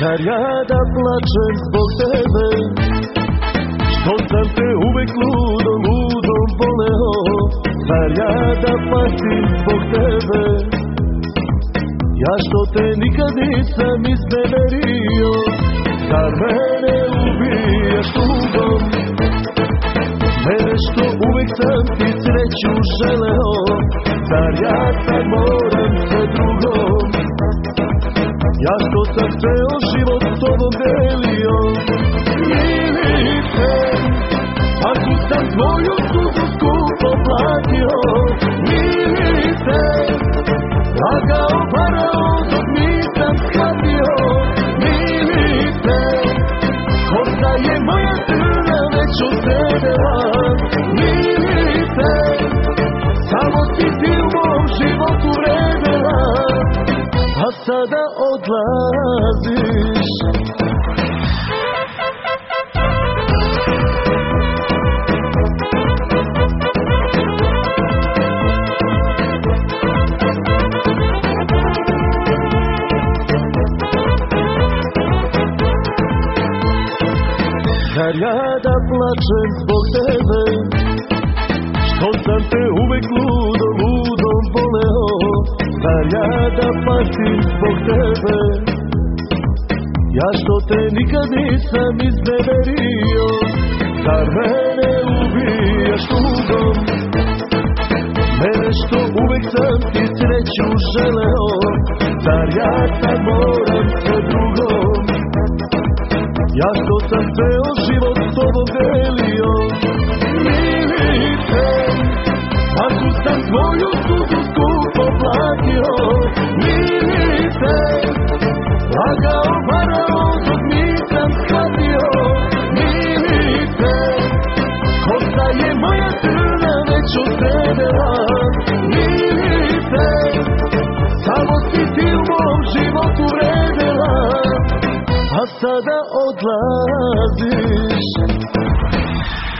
Zar ja da plačem zbog tebe, što sam te uvek ludom voleo? Zar ja da patim zbog tebe, ja što te nikad nisam izneverio? Zar mene ubijaš tugom, mene što uvek sam ti sreću želeo? Zar ja sad moram sa drugom, ja što sam ceo život s tobom delio? Milice, ako sam tvoju suzu skupo platio, milice, lagao, varao, dok nisam shvatio, milice, kosa je moja crna već odredela, milice, samo si ti u mom životu vredela, a sada odlaziš. Zar ja da plačem zbog tebe, što sam te uvek ludom voleo? Zar ja da patim zbog tebe, ja što te nikad nisam izneverio? Zar mene ubijaš tugom, mene što uvek sam ti sreću želeo? Zar ja sad moram sa drugom, ja što sam ceo život s tobom delio? Milice, ako sam tvoju suzu skupo platio, milice, lagao, varao, dok nisam shvatio, milice, kosa je moja crna već odredela, milice, samo si ti u mom životu vredela, a sada odlaziš.